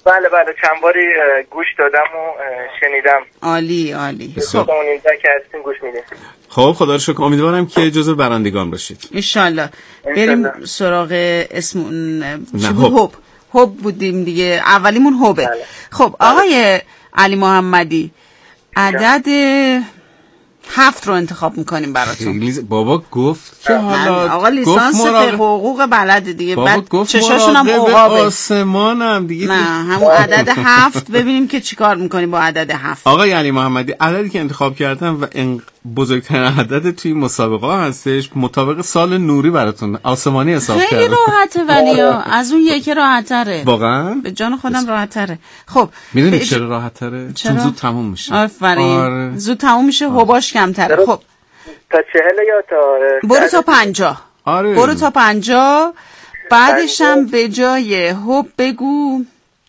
بله چند باری گوش دادم و شنیدم. عالی خب اینجا که هستیم گوش میدیم. خب خدا رو شکر، امیدوارم که جزو برندگان باشید ان شاءالله. بریم سراغ اسم هوب بودیم دیگه، اولیمون هوبه. خب آقای علی محمدی عدد 7 رو انتخاب میکنیم براتون. بابا گفت که حالا آقا لیسانس حقوق بلد دیگه، بعد چشاشون هم عقابه آسمانم دیگه. نه همون عدد 7 ببینیم که چیکار میکنیم با عدد 7. آقای علی محمدی عددی که انتخاب کردم و بزرگترین عدد توی مسابقه هستش، مطابق سال نوری براتون آسمانی حساب کردم. خیلی راحته ولی از اون یکی راحت‌تره. واقعا به جان خودم راحت‌تره. خب میدونید چرا راحت‌تره؟ چون زود تموم میشه. آفرین. زود تموم میشه، حباش کمتره. خب تا 40 یا تا برو تا 50. آره برو تا 50. بعدش هم به جای هوب بگو،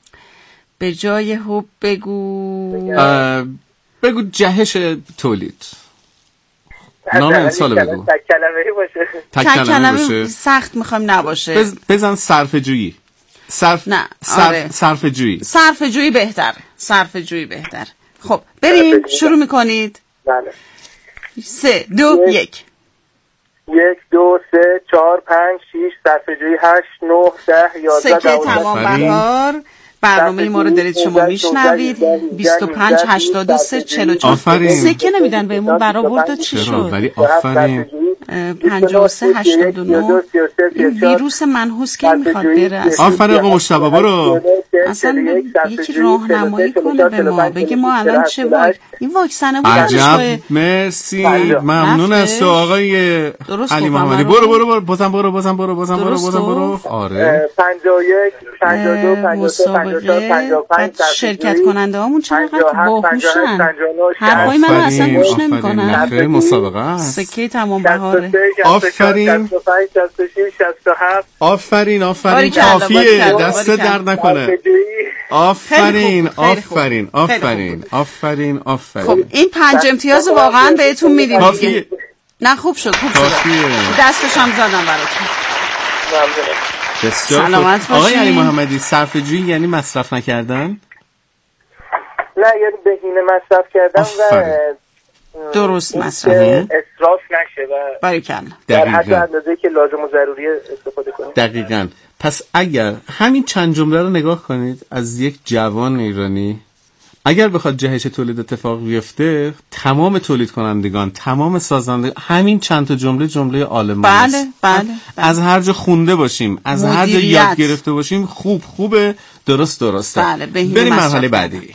بگو جهش تولید. نام امسال بگو. تک کلمه‌ای باشه. سخت میخوایم نباشه. بزن صرفه‌جویی. صرفه‌جویی بهتر. خب بریم شروع میکنید. بله. 3 2 1 1 2 3 4 5 6 صرفه‌جویی 8 9 10 11 12 تمام بهار. برنامه ما رو دارید شما میشنوید. 25 83 44. سکه نمیدن بهمون، برآورد چی شد؟ ولی آفرین. 53 89 ویروس منحوس که میخواد بره. آفرین آقا مشتبه برو. اصلا یکی راهنمایی کنه به ما، بگه ما الان چه این واکسن بود. عجب مرسی، ممنون از تو آقای علی محمدی. برو بازم برو. آره 51 52 53 بعد شرکت کننده هامون چقدر باهوشن، حرفای من اصلا گوش نمیکنن. خیلی مسابقه است. سکه تمام بهاره. آفرین کافیه، دست درد نکنه. آفرین. خب این 5 امتیاز واقعا بهتون میدیم دیگه. نه خوب شد دستش هم زدم براتون. بسیار خوب. آقای علی محمدی صرفه‌جویی یعنی مصرف نکردن؟ نه یعنی بهینه مصرف کردن و درست مصرفه، اسراف نشه و باریکلا در حد اندازه‌ای که لازم و ضروری استفاده کنید. دقیقاً. پس اگر همین چند جمله رو نگاه کنید از یک جوان ایرانی، اگر بخواد جهش تولید اتفاق بیفته، تمام تولید کنندگان، تمام سازندگان، همین چند تا جمله عالمانه است. بله. از هر جا خونده باشیم، از هر جا یاد گرفته باشیم، خوبه، درسته. بله. بریم مرحله بعدی.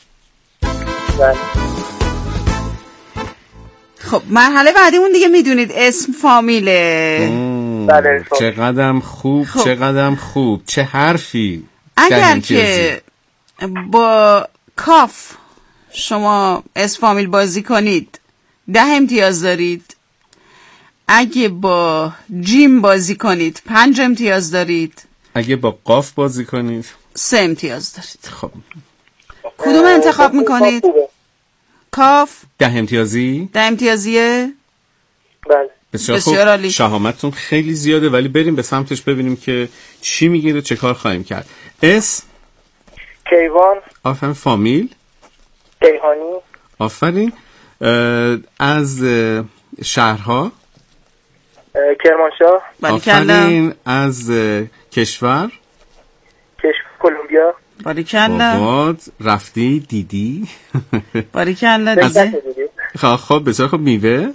خب مرحله بعدیمون دیگه میدونید اسم فامیله. بله. چقدر خوب. چه حرفی. اگر که با کاف شما اسم فامیل بازی کنید 10 امتیاز دارید. اگه با جیم بازی کنید 5 امتیاز دارید. اگه با قاف بازی کنید 3 امتیاز دارید. خب کدوم انتخاب میکنید؟ کاف 10 امتیازی؟ 10 امتیازیه؟ بله. بسیار عالی. شهامتتون خیلی زیاده، ولی بریم به سمتش ببینیم که چی میگیره، چه کار خواهیم کرد. اسم کیوان. آفرین. فامیل کیهانی. آفرین. از شهرها کرمانشاه. آفرین. از کشور کلمبیا. باریکلا. رفتی دیدی. باریکلا. خب بسیار خب. میوه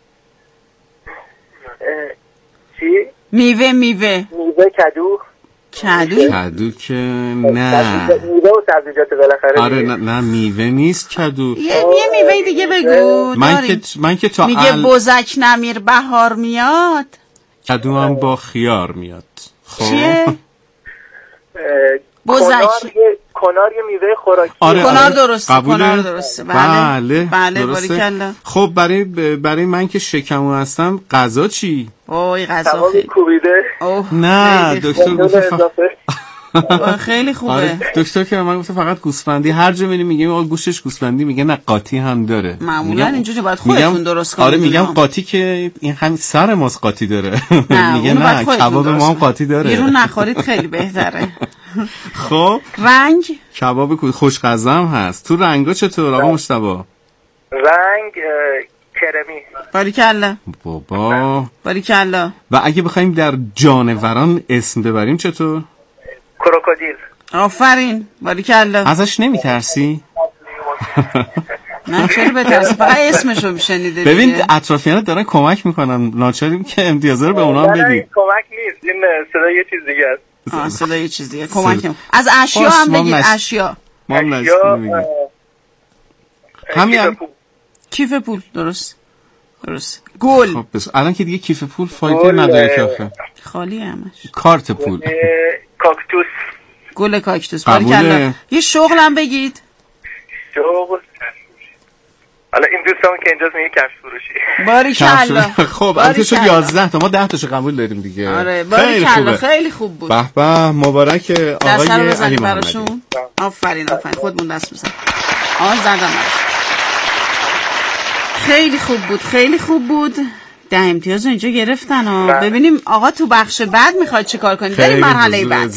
چی؟ میوه کدو که نه میوه و سبزیجات بالاخره. آره نه میوه نیست کدو. یه میوه دیگه بگو. من که تا میگه بزک نمیر بهار میاد، کدو هم با خیار میاد. خب چیه؟ بزک کنار یه میوه خوراکی. کنار درسته. بله باریکلا. خب برای من که شکمو هستم غذا چی؟ اوه غذا خیلی کوبیده. نه دکتر خیلی خوبه. آره دکتر که من گفته فقط گوسفندی. هر جا میریم میگیم آقا گوشتش گوسفندی، میگه نه قاطی هم داره. معمولا اینجوری باید خودتون درست کنید. آره میگم قاطی که این همین سر ماست قاطی داره. میگه نه کباب ما هم قاطی داره. بیرون نخورید خیلی بهتره. خب رنگ کباب خوشمزه هم هست. تو رنگا چطور آقا مصطفی؟ رنگ کرمی. باریکلا بابا باریکلا. و اگه بخوایم در جانوران اسم ببریم چطور؟ کروکودیل. آفرین باریکلا. ازش نمیترسی؟ نه چرا بترسی، فقط اسمشو میشنیده. ببین اطرافیانت دارن کمک میکنن، ناچاریم که امتیازه رو به اونا بدیم. کمک نیست، این صدا یه چیز دیگه است. صدا یه چیز دیگه. کمک از اشیا هم بگید. اشیا همین کیف پول. درست گل. خب بس الان که دیگه کیف پول فایده نداره که آخه خالی همش. کارت پول. کاکتوس. گل کاکتوس. باریکلا. یه شغل هم بگید. شغل حالا این دوستان که اینجاست میگه کفش فروشی. باریکلا. خب الان شد 11 تا، ما 10 تاشو قبول داریم دیگه. آره باریکلا خیلی خوب بود. به به مبارک آقای علی محمدی. آفرین خودمون دست بزن. زدم. خیلی خوب بود. 10 امتیاز اینجا گرفتن. ببینیم آقا تو بخش بعد میخواد چی کار کنید. بریم مرحله بعد.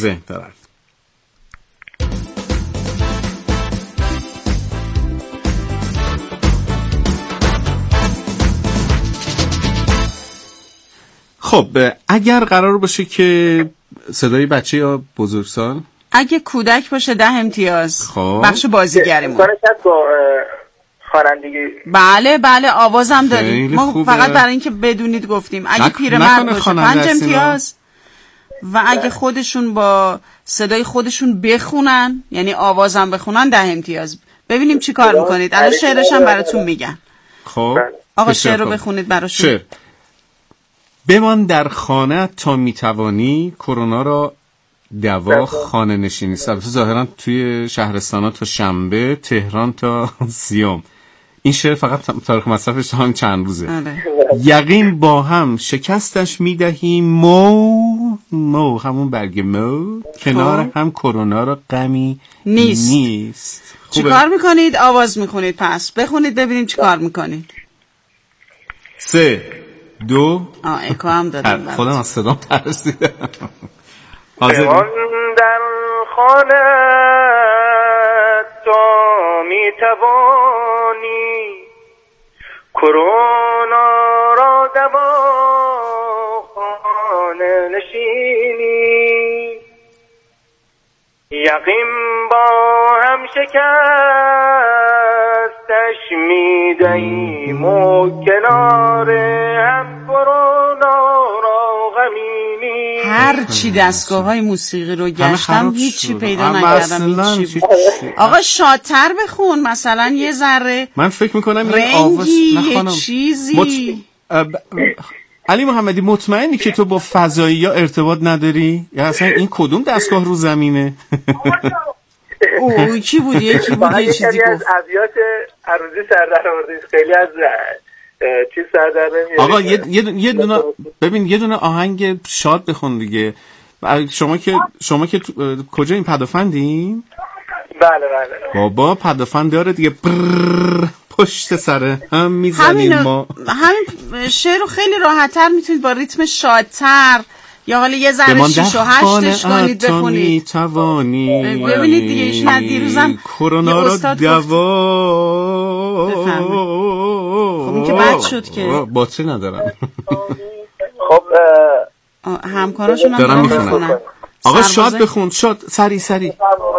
خب اگر قرار باشه که صدای بچه یا بزرگسال، اگه کودک باشه 10 امتیاز. خب بخش بازیگریمون خوانندگی. بله آوازم داریم. ما فقط برای اینکه بدونید گفتیم. اگه پیرمرد باشه 5 امتیاز و اگه خودشون با صدای خودشون بخونن، یعنی آوازم بخونن 10 امتیاز. ببینیم چی کار میکنید. الان شعرش هم براتون میگن. خب آقا شعر رو بخونید براشون. شعر. بمان در خانه تا میتوانی، کرونا را دوا خانه نشینی. ظاهرا توی شهرستانا تا شنبه، تهران تا سیام. این شعر فقط تاریخ مصرفش هم چند روزه. یقین با هم شکستش میدهیم مو همون برگ مو، کنار هم کرونا را غمی نیست. چی کار میکنید؟ آواز میخونید. پس بخونید ببینیم چی کار میکنید. 3 2 اکو هم دادم. خودم از صدام ترسیدم. بمان در خانه تا میتوانی، کرونا را دوا خانه نشینی. یقین با هم شکستش میدهیم و کنار هم کرونا را غمینی. هر چی دستگاه‌های موسیقی رو گشتم هیچی پیدا نکردم. هیچی. آقا شادتر بخون مثلا یه ذره. من فکر میکنم این آواز یه چیزی. علی محمدی مطمئنی که تو با فضایی‌ها ارتباط نداری؟ یا اصلا این کدوم دستگاه رو زمینه؟ کی بود یکی چیزی گفت. از ابیات عروضی سردر آورده، خیلی از چیز سردر نمیاد. آقا یه دونه آهنگ شاد بخون دیگه. شما که کجا این پدافندین؟ بله بابا پدافند داره دیگه. پشت سره هم میزنیم ما. همین شعر رو خیلی راحت‌تر میتونید با ریتم شادتر یا حالا یه ذره 6 و 8ش کنید بخونید. ببینید دیگه ایشون از دیروزم کرونا رو دوا. خب این که بد شد که باطری ندارم. خب همکاراشون هم دارم میخونن. آقا شاد بخون. شاد سری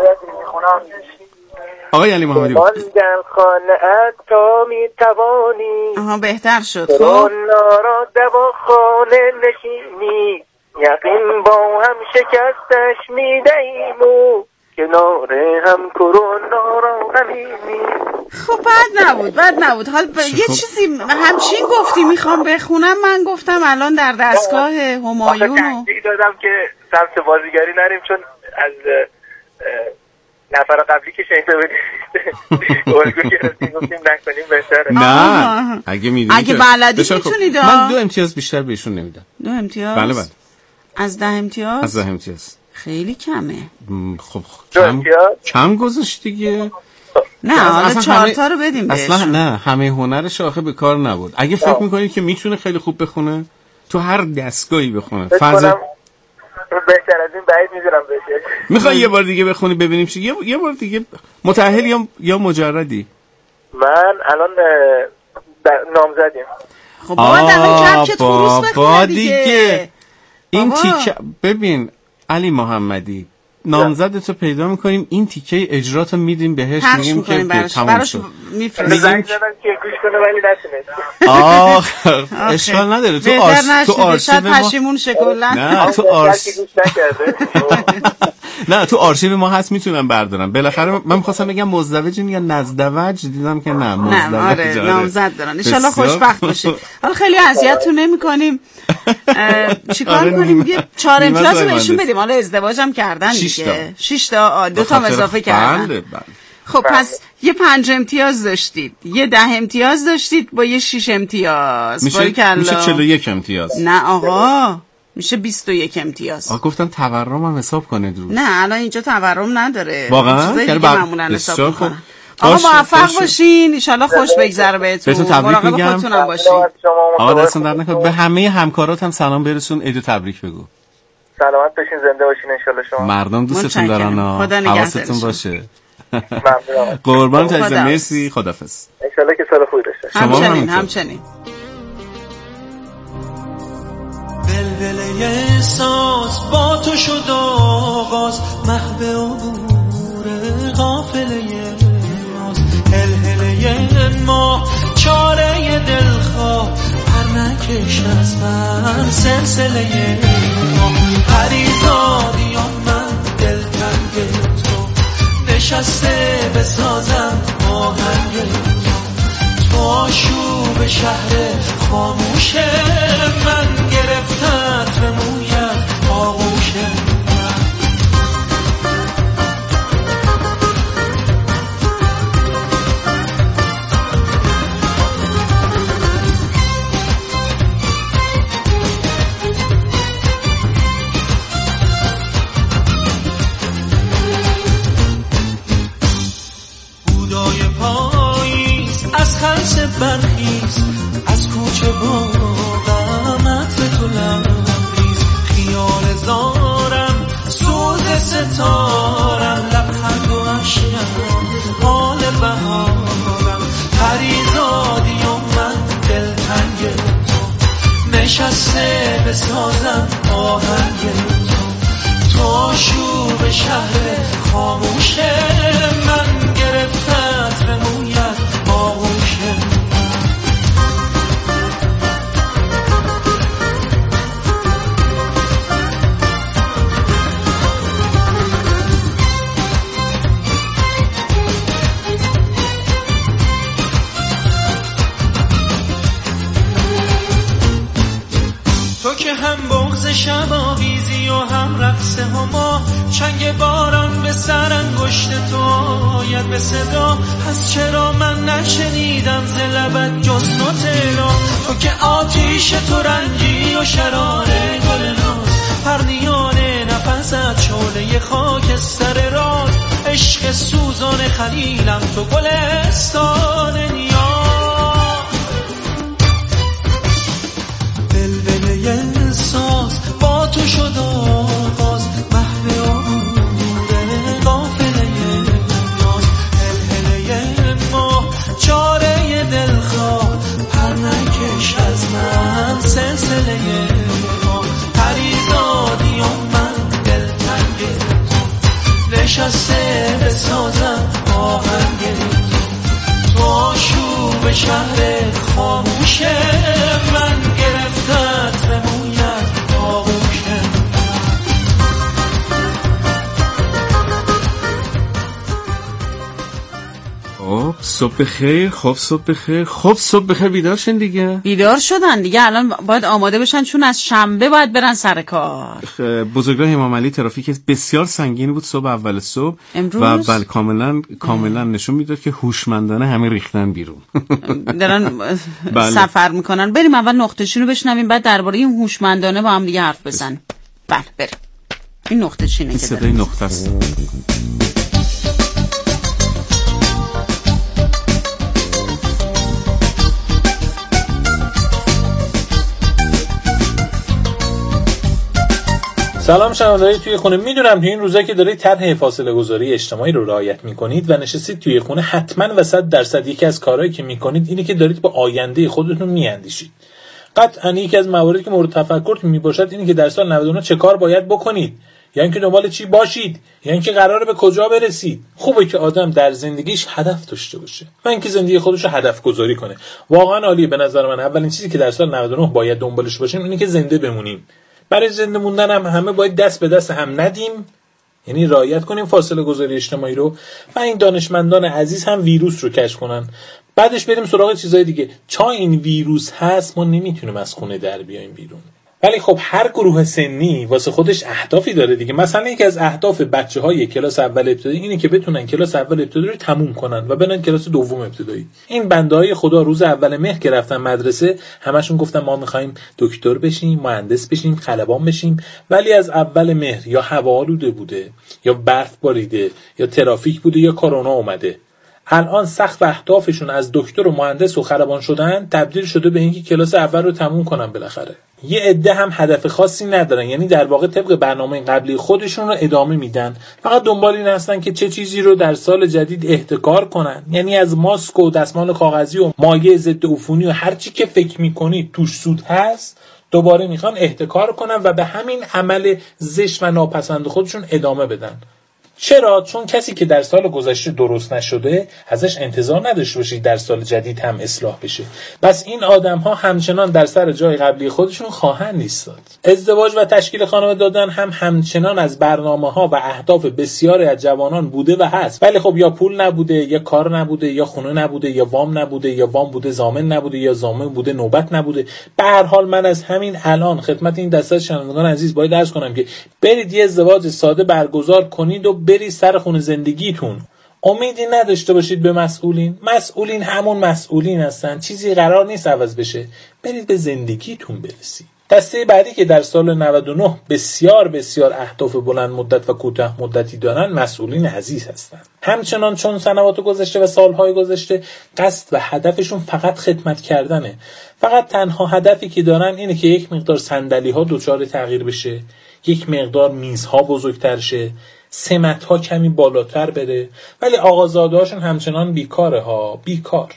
آقای علی محمدی بمان در خانه تا میتوانی، بهتر شد. خب کرونا را دوا خانه نشینی. یقین با هم شکستش میدهیم و کنار هم کرونا را غمینی. خب بد نبود. حالا یه چیزی همچین گفتی میخوام بخونم. من گفتم الان در دستگاه همایون تنجیح دادم که سمت بازیگری نریم، چون از نفر قبلی که شنیده بودیم الگو گرفتیم گفتیم نکنیم بهتره. نه اگه بلدی میتونید. من 2 امتیاز بیشتر بهشون نمیدم. 2 امتیاز؟ بله. از 10 امتیاز؟ از 10 امتیاز خیلی کمه. خب کم گذاشت دیگه. نه حالا 4 تا رو بدیم بهش. اصلا نه، همه هنرش آخه به کار نبود. اگه فکر میکنید که میتونه خیلی خوب بخونه، تو هر دستگاهی بخونه. بهتر از این بعید میدونم بشه. میخوای یه بار دیگه بخونی ببینیم چی؟ یه بار دیگه متأهل یا مجردی؟ من الان نامزدیم. خب بابا در کپچت خروس بخونه دیگه. این تیکه ببین علی محمدی، نامزدتو پیدا میکنیم، این تیکه اجراتو میدیم بهش، میگیم که تموم شد. میفرستیم زنگ زدم که گوش کنه ولی نتونست. اشکال نداره. تو آرشیو پشیمون شکلن. نه تو آرشیو ما هست، میتونم بردارم. بالاخره من می‌خواستم بگم مزدوجین یا نزدوج، دیدم که نه مزدوج. آره نامزد دارن. ان شاءالله خوشبخت باشید. حالا خیلی اذیتتون نمی‌کنیم. چیکار کنیم؟ یه 4 امتیاز بهشون بدیم. حالا ازدواجم کردن دیگه. 6 تا 2 تا اضافه کردن. بله. خب پس یه 5 امتیاز داشتید، یه 10 امتیاز داشتید با یه 6 امتیاز. میشه 41 امتیاز. نه آقا میشه 21 امتیاز. گفتم تورم هم حساب کنید رو. نه الان اینجا تورم نداره. واقعا معمولا حساب میکنن. آقا موفق باشین، ان شاءالله خوش بگذره بهتون. تبریک میگم. خودتونم باشین. آقا دستون درد نکنه. به همه همکارات هم سلام برسون، عید تبریک بگو. سلامت باشین، زنده باشین ان شاءالله. شما مردم دوستتون دارن. حواستون باشه. ممنونم. قربان تعزیز، مرسی، خدافظ. ان شاءالله که سال خوبی داشته. همچنین. بلبله احساس با تو شد آغاز، محو عبور قافله ماز، هلهله ما چاره دلخواه، پر نکش از من سلسله ما، پریزادیان من دلتنگ تو، نشسته بسازم آهنگ تو آشوب شهر خاموش من، گرفتت به مویت آغوش من. بودای پاییز از خلص برخیز، از کوچه باغم عطر تو لبریز، خیال زارم سوز ستارم، لبخند و عشقم حال بهارم، پریزادی و من دلتنگ تو، نشسته بسازم آهنگ تو آشوب شهر خاموش من، گرفتت به مویت آغوش من. تو که هم بغض شب آویزی و هم رقص هما، چنگ باران به سر انگشت تو آید به صدا، پس چرا من نشنیدم ز لبت جز نوت الا، تو که آتیش تو رنگی و شرار گل ناز، پرنیان نفست شعله خاکستر راز، عشق سوزان خلیلم تو گلستان نیاز، بلبله احساس با تو شد آغاز، محو عبور قافله ناز، هلهله ما چاره دلخواه، پر نکش از من سلسله ما، پریزادی و من دلتنگ تو، نشسته بسازم آهنگ تو آشوب شهر خاموش من، گرفتت به مویت آغوش من. صبح بخیر. صبح بخیر. بیدار شدن دیگه. بیدار شدن دیگه. الان باید آماده بشن چون از شنبه باید برن سر کار. بزرگراه امام علی ترافیک بسیار سنگین بود صبح، اول صبح و بل کاملا نشون میداد که هوشمندانه همه ریختن بیرون دارن سفر میکنن. بریم اول نقطه‌چین رو بشنویم، بعد درباره این هوشمندانه با هم دیگه حرف بزنیم. بله بریم. این نقطه‌چینه که صدای نقطه است. سلام شنونده‌های توی خونه. میدونم توی این روزا که دارید طرح فاصله گذاری اجتماعی رو رعایت میکنید و نشستید توی خونه، حتما و 100% یکی از کارهایی که میکنید اینه که دارید با آینده خودتون میاندیشید. قطعا یکی از مواردی که مورد تفکرتون میباشد اینه که در سال 99 چه کار باید بکنید، یا اینکه دنبال چی باشید، یا اینکه قراره به کجا برسید. خوبه که آدم در زندگیش هدف داشته باشه و اینکه زندگی خودش رو هدف گذاری کنه. واقعا عالیه. به نظر من اولین چیزی که در سال 99 باید دنبالش باشیم اینه که زنده بمونیم. برای زنده موندن هم همه باید دست به دست هم ندیم، یعنی رعایت کنیم فاصله گذاری اجتماعی رو، و این دانشمندان عزیز هم ویروس رو کشف کنن. بعدش بریم سراغ چیزای دیگه. چون این ویروس هست ما نمیتونیم از خونه در بیایم بیرون. ولی خب هر گروه سنی واسه خودش اهدافی داره دیگه. مثلا یکی از اهداف بچه‌های کلاس اول ابتدایی اینه که بتونن کلاس اول ابتدایی رو تموم کنن و برن کلاس دوم ابتدایی. این بنده‌های خدا روز اول مهر که رفتن مدرسه همشون گفتن ما می‌خوایم دکتر بشیم، مهندس بشیم، خلبان بشیم، ولی از اول مهر یا هوا آلوده بوده، یا برف باریده، یا ترافیک بوده، یا کرونا اومده. الان سقف اهدافشون از دکتر و مهندس و خلبان شدن تبدیل شده به اینکه کلاس اول رو تموم کنن بالاخره. یه عده هم هدف خاصی ندارن، یعنی در واقع طبق برنامه قبلی خودشون رو ادامه میدن، فقط دنبال این هستن که چه چیزی رو در سال جدید احتکار کنن. یعنی از ماسک و دستمال کاغذی و مایع ضد عفونی و هر چی که فکر میکنید توش سود هست دوباره میخوان احتکار کنن و به همین عمل زشت و ناپسند خودشون ادامه بدن. چرا؟ چون کسی که در سال گذشته درست نشده ازش انتظار نداشته باشید در سال جدید هم اصلاح بشه. پس این آدم ها همچنان در سر جای قبلی خودشون خواهند ایستاد. ازدواج و تشکیل خانواده دادن هم همچنان از برنامه ها و اهداف بسیاری از جوانان بوده و هست. ولی خب یا پول نبوده، یا کار نبوده، یا خونه نبوده، یا وام نبوده، یا وام بوده ضامن نبوده، یا ضامن بوده نوبت نبوده. به هر حال من از همین الان خدمت این دسته شنوندگان عزیز باید عرض کنم که برید یه ازدواج ساده برگزار کنید و برید سر خون زندگیتون. امیدی نداشته باشید به مسئولین همون مسئولین هستن، چیزی قرار نیست عوض بشه. برید به زندگیتون برسید. دسته بعدی که در سال 99 بسیار بسیار اهداف بلند مدت و کوتاه مدتی دارن مسئولین عزیز هستن. همچنان چون سنوات گذشته و سالهای گذشته قصد و هدفشون فقط خدمت کردنه. فقط تنها هدفی که دارن اینه که یک مقدار صندلی ها دچار تغییر بشه، یک مقدار میزها بزرگتر شه، سمت ها کمی بالاتر بره. ولی آقازاده هاشون همچنان بیکار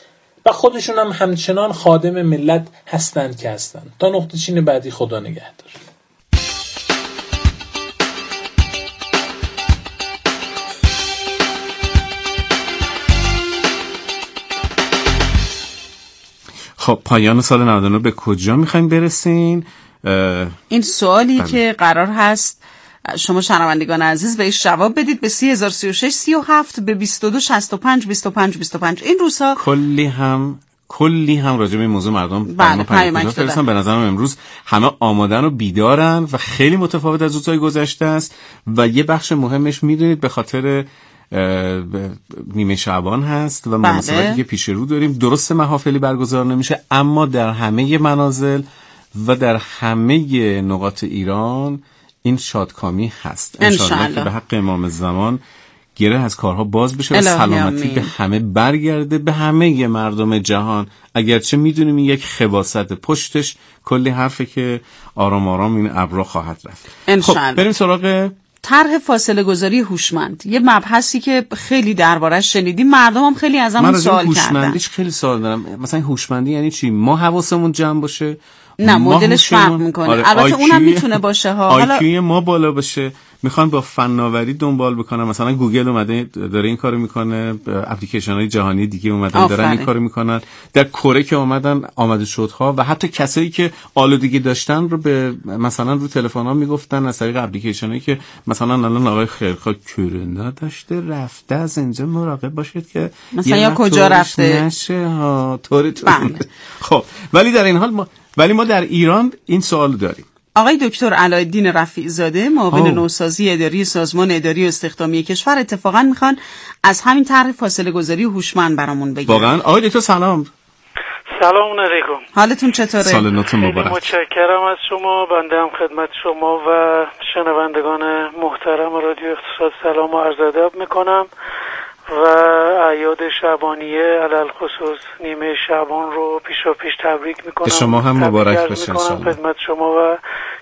و خودشون هم همچنان خادم ملت هستند که هستند. تا نقطه چین بعدی خدا نگهدار. خب پایان سال 99 به کجا میخوایم برسین؟ این سوالی که قرار هست شما شنوندگان عزیز بهش جواب بدید به 3036 37 به 22 65 25 25. این روزها کلی هم راجع به این موضوع مردم پیامک فرستادن. به نظرم امروز همه آمادن و بیدارن و خیلی متفاوت از روزهای گذشته است و یه بخش مهمش میدونید به خاطر نیمه شعبان هست و مناسبتی که پیش رو داریم. درست محافلی برگزار نمیشه، اما در همه منازل و در همه نقاط ایران این شادکامی هست. انشالله که به حق امام زمان گره از کارها باز بشه و سلامتی به همه برگرده، به همه مردم جهان. اگرچه میدونیم این یک خباثت، پشتش کلی حرفه که آرام آرام این ابرا خواهد رفت. خب بریم سراغ طرح فاصله گذاری هوشمند. یه مبحثی که خیلی دربارش شنیدیم، مردم هم خیلی ازمون سوال کردن. من هوشمندیش خیلی سوال دارم. مثلا هوشمندی یعنی چی؟ ما حواسمون جمع باشه؟ نه، مدلش فرق میکنه. البته اونم میتونه باشه ها. آیکیوی ما بالا باشه. میخوان با فناوری دنبال بکنن. مثلا گوگل اومده داره این کارو میکنه، اپلیکیشن های جهانی دیگه اومدن دارن این کارو میکنن. در کره که آمده شدها و حتی کسایی که آلودگی داشتن رو به مثلا رو تلفن ها میگفتن از طریق اپلیکیشن هایی که مثلا الان آقای خیرخواه کرونا داشته رفته، از اینجا مراقب باشید که مثلا یا کجا رفته نشه ها طوری. خب ولی در این حال ما در ایران این سوال داریم. آقای دکتر علایالدین رفیع زاده، معاون نوسازی اداری سازمان اداری و استخدامی کشور، اتفاقا میخوان از همین طرح فاصله گذاری هوشمند برامون بگن. واقعا آقای دکتر سلام علیکم. حالتون چطوره؟ سال نوتون مبارک. متشکرم از شما. بنده هم خدمت شما و شنوندگان محترم رادیو اقتصاد سلام و عرض ادب میکنم و اعیاد شعبانیه علل خصوص نیمه شعبان رو پیش تبریک میکنم. به شما هم مبارک باشه ان شاء الله. خدمت شما و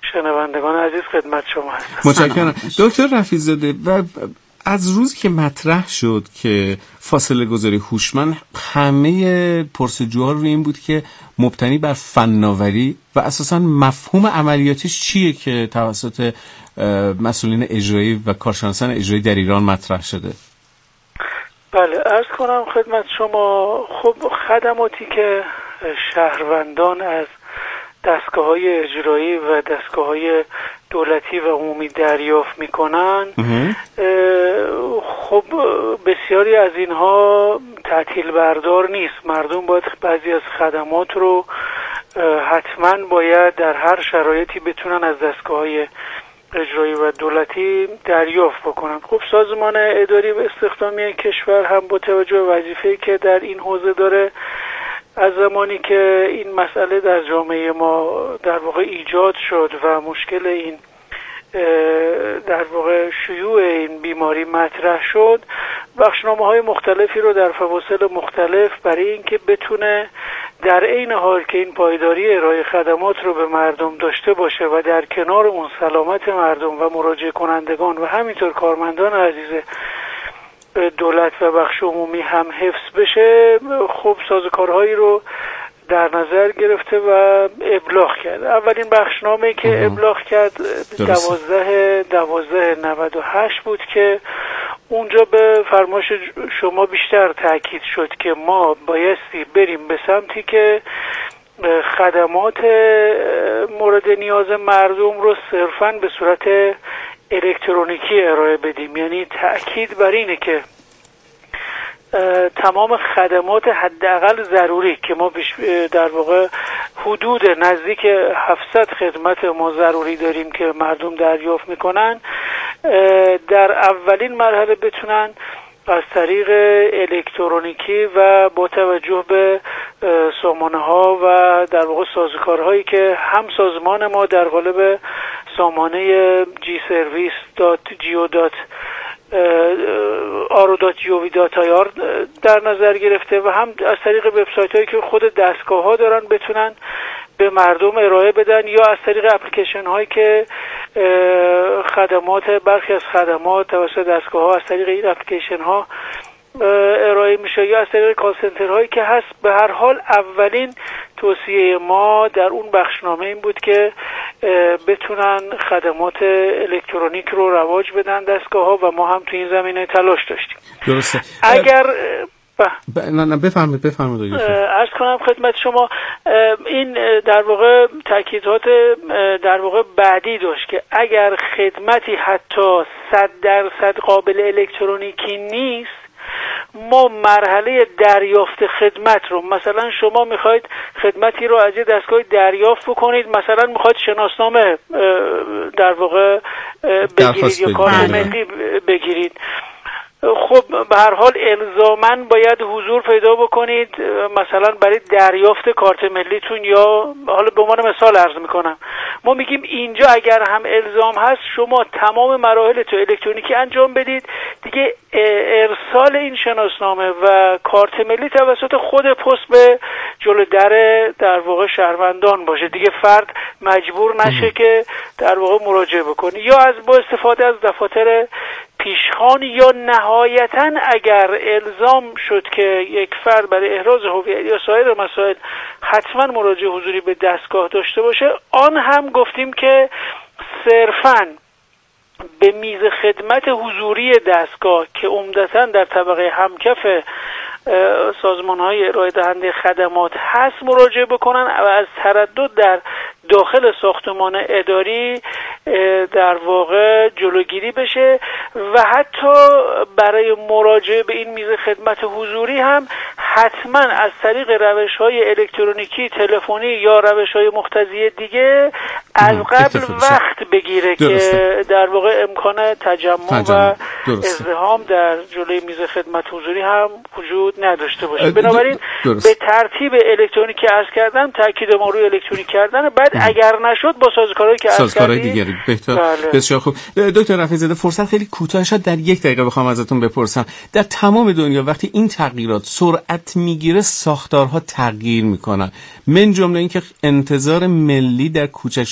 شنوندگان عزیز خدمت شما هستم. متشکرم دکتر رفیع‌زاده. و از روزی که مطرح شد که فاصله گذاری هوشمند، همه پرسجوها روی این بود که مبتنی بر فناوری و اساساً مفهوم عملیاتیش چیه که توسط مسئولین اجرایی و کارشناسان اجرایی در ایران مطرح شده. بله، عرض کنم خدمت شما. خب خدماتی که شهروندان از دستگاه‌های اجرایی و دستگاه‌های دولتی و عمومی دریافت می‌کنن، خب بسیاری از اینها تعطیل بردار نیست. مردم باید بعضی از خدمات رو حتما باید در هر شرایطی بتونن از دستگاه‌های اجرایی و دولتی دریافت بکنن. خب سازمان اداری و استخدامی کشور هم با توجه به وظیفه‌ای که در این حوزه داره، از زمانی که این مسئله در جامعه ما در واقع ایجاد شد و مشکل این در واقع شیوع این بیماری مطرح شد، بخشنامه‌های مختلفی رو در فواصل مختلف برای اینکه بتونه در عین حال که این پایداری ارائه خدمات رو به مردم داشته باشه و در کنار اون سلامت مردم و مراجعه کنندگان و همینطور کارمندان عزیز دولت و بخش عمومی هم حفظ بشه، خب سازوکارهایی رو در نظر گرفته و ابلاغ کرد. اولین بخشنامه‌ای که ابلاغ کرد 12/98 بود که اونجا به فرمایش شما بیشتر تاکید شد که ما بایستی بریم به سمتی که خدمات مورد نیاز مردم رو صرفاً به صورت الکترونیکی ارائه بدیم. یعنی تأکید بر اینه که تمام خدمات حداقل ضروری که ما در واقع حدود نزدیک 700 خدمت ما ضروری داریم که مردم دریافت میکنن، در اولین مرحله بتونن از طریق الکترونیکی و با توجه به سامانه ها و در واقع سازوکارهایی که هم سازمان ما در قالب سامانه gservice.gov.ir در نظر گرفته و هم از طریق وبسایت هایی که خود دستگاه ها دارن بتونن به مردم ارائه بدن، یا از طریق اپلیکیشن هایی که برخی از خدمات توسط دستگاه ها از طریق این اپلیکیشن ها ارائه میشه، یا از طریق کال سنتر هایی که هست. به هر حال اولین توصیه ما در اون بخشنامه این بود که بتونن خدمات الکترونیک رو رواج بدن دستگاه ها و ما هم تو این زمینه تلاش داشتیم. درسته. اگر نه بفرمایید. عرض کنم خدمت شما، این در واقع تاکیدات در واقع بعدی داشت که اگر خدمتی حتی 100% قابل الکترونیکی نیست، ما مرحله دریافت خدمت رو، مثلا شما میخواید خدمتی رو از یه دستگاه دریافت بکنید، مثلا میخواید شناسنامه در واقع بگیرید یا کارت ملی بگیرید، خب به هر حال الزاماً باید حضور پیدا بکنید مثلا برای دریافت کارت ملیتون، یا حالا به عنوان مثال عرض میکنم، ما میگیم اینجا اگر هم الزام هست شما تمام مراحل تو الکترونیکی انجام بدید، دیگه ارسال این شناسنامه و کارت ملی توسط خود پست به جلو در واقع شهروندان باشه، دیگه فرد مجبور نشه که در واقع مراجعه بکنه، یا از با استفاده از دفاتر پیشخوان، یا نهایتاً اگر الزام شد که یک فرد برای احراز هویت یا سایر مسائل حتما مراجعه حضوری به دستگاه داشته باشه، آن هم گفتیم که صرفاً به میز خدمت حضوری دستگاه که عمدتاً در طبقه همکف سازمان‌های ارائه دهنده خدمات هست مراجعه بکنن و از تردد در داخل ساختمان اداری در واقع جلوگیری بشه، و حتی برای مراجعه به این میز خدمت حضوری هم حتما از طریق روش‌های الکترونیکی، تلفنی یا روش‌های مقتضی دیگه از قبل وقت بگیره که در واقع امکان تجمع و ازدحام در جلوی میز خدمت حضوری هم وجود نداشته باشه. بنابراین به ترتیب الکترونیکی عرض کردن، تاکید ما روی الکترونیک کردن، بعد اگر نشد با سازوکارهایی که عرض کردیم بهتر. بله. بسیار خوب. دکتر رفیع‌زاده، فرصت خیلی کوتاه شد، در 1 دقیقه بخوام ازتون بپرسم، در تمام دنیا وقتی این تغییرات سرعت میگیره ساختارها تغییر میکنن، من جمله اینکه انتظار ملی در کوچک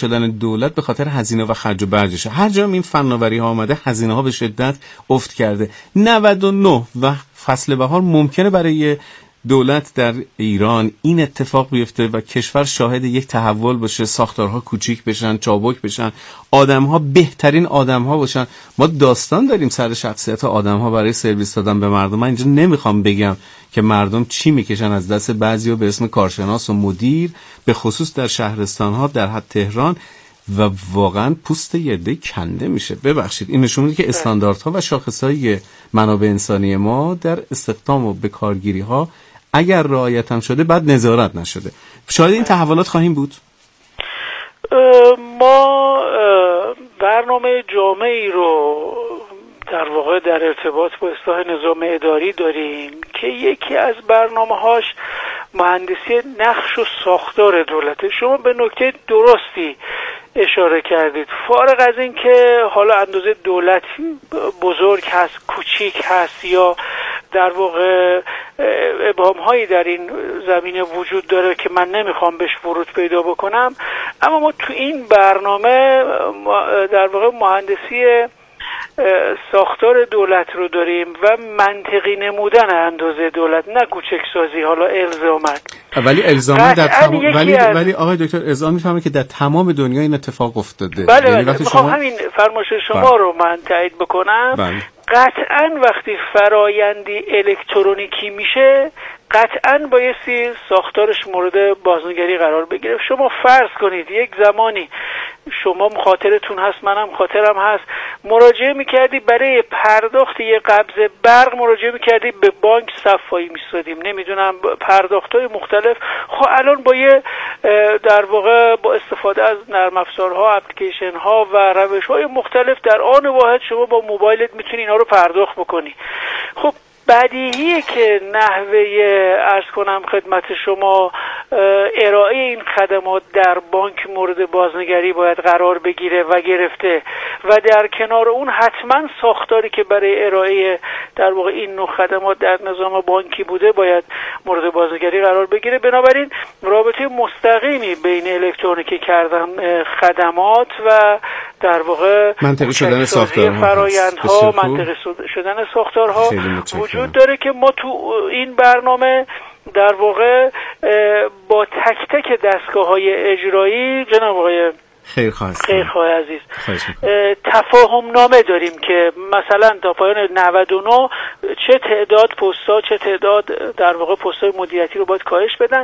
شدن دولت به خاطر هزینه و خرج و برجشه. هر جا این فناوری ها آمده هزینه ها به شدت افت کرده. 99 و فصل بهار ممکنه برای دولت در ایران این اتفاق بیفته و کشور شاهد یک تحول باشه، ساختارها کوچیک بشن، چابک بشن، آدمها بهترین آدمها باشن. ما داستان داریم سر شخصیت آدمها برای سرویس دادن به مردم. من اینجا نمیخوام بگم که مردم چی میکشن از دست بعضیا به اسم کارشناس و مدیر، به خصوص در شهرستانها در حد تهران، و واقعا پوست یه عده کنده میشه. ببخشید، این نشون میده که استانداردها و شاخصهای منابع انسانی ما در استخدام و به کارگیری ها اگر رعایت هم شده بعد نظارت نشده. شاید این تحولات خواهیم بود. ما برنامه جامعی رو در واقع در ارتباط با اصلاح نظام اداری داریم که یکی از برنامه‌هاش مهندسی نقش و ساختار دولته. شما به نکته درستی اشاره کردید. فارغ از این که حالا اندازه دولت بزرگ هست، کوچیک هست، یا در واقع ابهام‌هایی در این زمینه وجود داره که من نمیخوام بهش ورود پیدا بکنم، اما ما تو این برنامه در واقع مهندسی ساختار دولت رو داریم و منطقی نمودن اندازه دولت، نه کوچک سازی حالا الزامت. ولی الزاما در تمام ولی آقای دکتر الزام میفهمه که در تمام دنیا این اتفاق افتاده. بله یعنی وقتی شما همین فرمایش شما رو من تایید بکنم، قطعاً وقتی فرایندی الکترونیکی میشه قطعاً بایستی ساختارش مورد بازنگری قرار بگیره. شما فرض کنید یک زمانی شما خاطرتون هست، منم خاطرم هست، مراجعه میکردی برای پرداخت یه قبض برق، مراجعه میکردی به بانک صفایی میستادیم، نمیدونم پرداخت‌های مختلف. خب الان با یه در واقع با استفاده از نرم افزارها، اپلیکیشن‌ها و روش‌های مختلف در آن واحد شما با موبایلت میتونی اینا رو پرداخت بکنی. خب بدیهیه که نحوه عرض کنم خدمت شما ارائه این خدمات در بانک مورد بازنگری باید قرار بگیره و گرفته، و در کنار اون حتما ساختاری که برای ارائه در واقع این نوع خدمات در نظام بانکی بوده باید مورد بازنگری قرار بگیره. بنابراین رابطه مستقیمی بین الکترونیکی کردن خدمات و در واقع منطقی شدن ساختارها، فرآیندها، منطقی شدن ساختارها وجود داره که ما تو این برنامه در واقع با تک تک دستگاه‌های اجرایی، جناب آقای خیرخواه عزیز، تفاهم نامه داریم که مثلا تا پایان 99 چه تعداد پست‌ها، چه تعداد در واقع پست‌های مدیریتی رو باید کاهش بدن.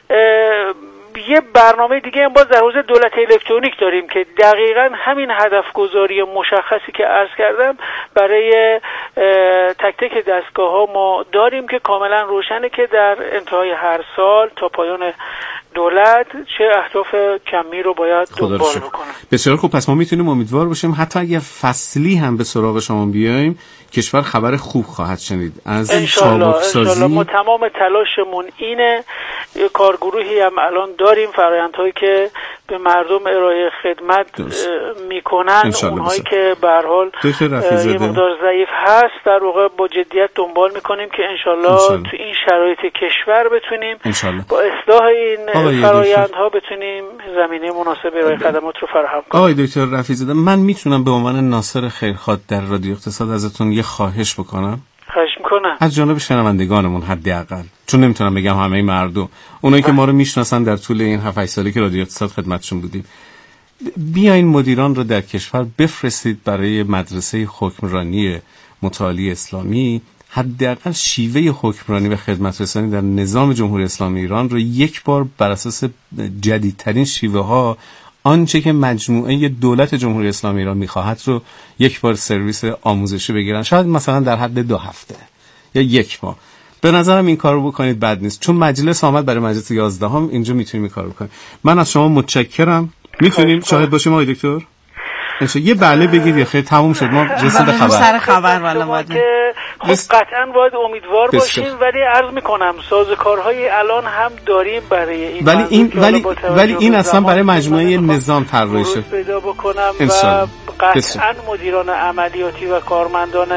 یه برنامه دیگه هم باز در حوزه دولت الکترونیک داریم که دقیقاً همین هدف گذاری مشخصی که عرض کردم برای تک تک دستگاه ها ما داریم که کاملا روشنه که در انتهای هر سال تا پایان دولت چه اهداف کمی رو باید دنبال بکنه. بسیار خوب. پس ما میتونیم امیدوار باشیم حتی اگر فصلی هم به سراغ شما بیایم کشور خبر خوب خواهد شنید از چابک سازی. ما تمام تلاشمون اینه. کارگروهی هم الان داریم، فرآیندهایی که به مردم ارائه خدمت میکنن، اونهایی که به هر حال یه مقدار ضعیف هست در واقع با جدیت دنبال میکنیم که انشالله تو این شرایط کشور بتونیم با اصلاح این فرآیندها بتونیم زمینه مناسب ارائه خدمات رو فراهم کنیم. آقای دکتر رفیع‌زاده، من میتونم به عنوان ناصر خیرخواه در رادیو اقتصاد ازتون یه خواهش بکنم؟ خواهش میکنم. از جانب شنوندگانمون حداقل، چون نمیتونم بگم همه مردم، اونایی که ما رو میشناسن در طول این 7-8 سالی که رادیو اقتصاد خدمتشون بودیم، بیاین مدیران رو در کشور بفرستید برای مدرسه حکمرانی متعالی اسلامی، حداقل شیوه حکمرانی و خدمت رسانی در نظام جمهوری اسلامی ایران رو یک بار بر اساس جدیدترین شیوه ها، آنچه که مجموعه دولت جمهوری اسلامی ایران میخواهد رو یک بار سرویس آموزشی بگیرن، شاید مثلا در حد 2 هفته یا 1 ماه. به نظرم این کارو بکنید بد نیست، چون مجلس آمد برای مجلس 11 اینجا میتونیم این کارو بکنیم. من از شما متشکرم. میتونیم شاهد باشیم آقای دکتر؟ یه بله بگید یا خیر تموم شد. ما رسید خبر سر خبر والا خب قطعا باید امیدوار باشیم، ولی عرض میکنم سازوکارهای الان هم داریم برای این، ولی این اصلا برای مجموعه نظام طراحی شد پیدا بکنم و قطعا مدیران عملیاتی و کارمندان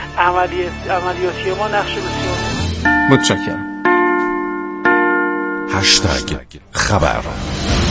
عملیاتی ما نقش بسیار متشکرم. #خبر